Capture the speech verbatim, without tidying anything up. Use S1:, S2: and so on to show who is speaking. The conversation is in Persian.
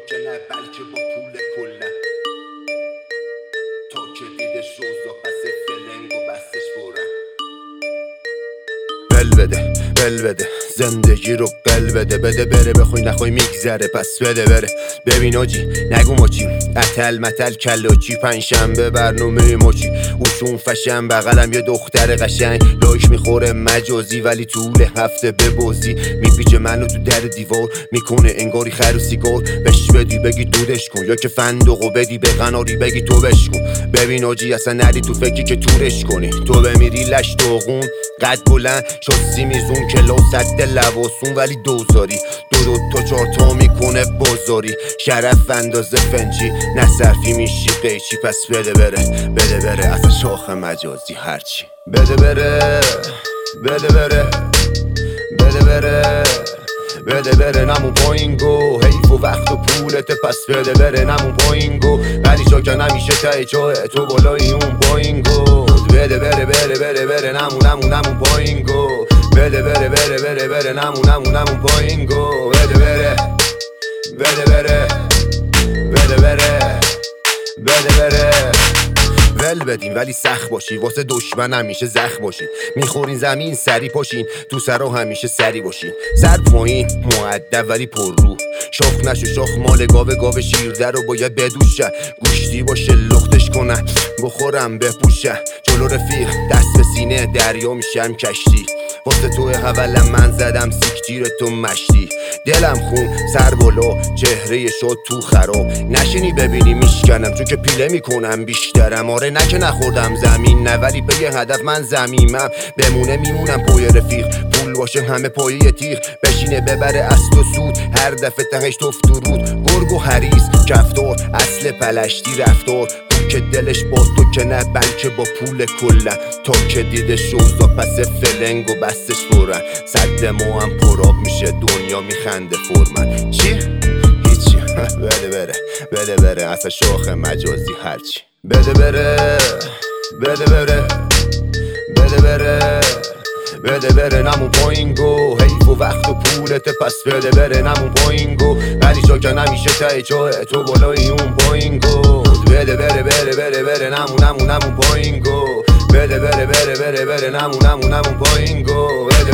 S1: که نه بلکه با پول کلا تا که دیده شوزا پس فلنگ و بستش برن. بل بده بل بده زندگی رو قل بده، بده بره بخوای نخوای میگذره پس بده بره. ببین آجی نگو ما چیم اتل متل کلاچی، پنجشنبه برنامه ما چی اوشون فشن بغلم یه دختر قشنگ لایک میخوره مجازی ولی طول هفته به بازی میپیچه منو تو در دیوار میکنه انگاری خر و سیگار بش بدی بگی دودش کن یا که فندقو بدی به قناری بگی تو بش کن. ببین آجی اصلا نری تو فکری که تورش کنی، تو بمیری لش داغون قد بلند شاسی میزون کلا سد لواسون ولی دوزاری دو دو تا چار تا میکنه بازاری شرف اندازه فنجی نصرفی میشی قیچی پس بده بره بده بره اصلا شاخ مجازی هرچی بده بره بده بره بده بره بده بره نمون پایینگو حیف و وقت و پولت پس بده بره نمون پایینگو ولی شاکه نمیشه تای چاه تو بالای اون پایینگو بده بره بره بره بره نمون نمون نمون پایینگو بده بره بره بره بره نمون نمون نمون پایینگو بده بره بده بره بده بره بده بره ول بدین ولی سخت باشی واسه دشمن همیشه زخم باشین میخورین زمین سری پاشین تو سرا همیشه سری باشین سر پایین مؤدب ولی پر رو شاخ نشو شاخ مال گاوه گاوه شیرده رو باید بدوشن گوشتی باشه لختش کنن بخورم بپوشن جلو رفیق دست به سینه دریا میشم کشتی واسه توی حولم من زدم سیکتیر تو مشتی دلم خون سر بالا چهره شد تو خراب نشینی ببینی میشکنم چون که پیله میکنم بیشترم آره نه که نخوردم زمین نه ولی به یه هدف من زمیمم بمونه میمونم پای رفیق پول باشه همه پایه تیغ بشینه ببره است و سود هر دفعه تهش توفت و رود گرگ و حریص کفتار اصل پلشتی رفتار که دلش با تو که نه بلکه با پول کلا تا که دیده شوزا پس فلنگ و بستش برن صد ما هم پراب میشه دنیا میخنده فرمن چی؟ هیچی بده بره بده بره اصلا شاخ مجازی هرچی بده بره بده بره بده بره بده بره نمون پایینگو حیف و وقت و پولت پس بده بره نمون پایینگو ولی شاکه نمیشه تای چاه تو بالای اون پایینگو بده بره بره بره بره نمون نمون نمون پایینگو بده بره بره بره بره نمون نمون نمون پایینگو بده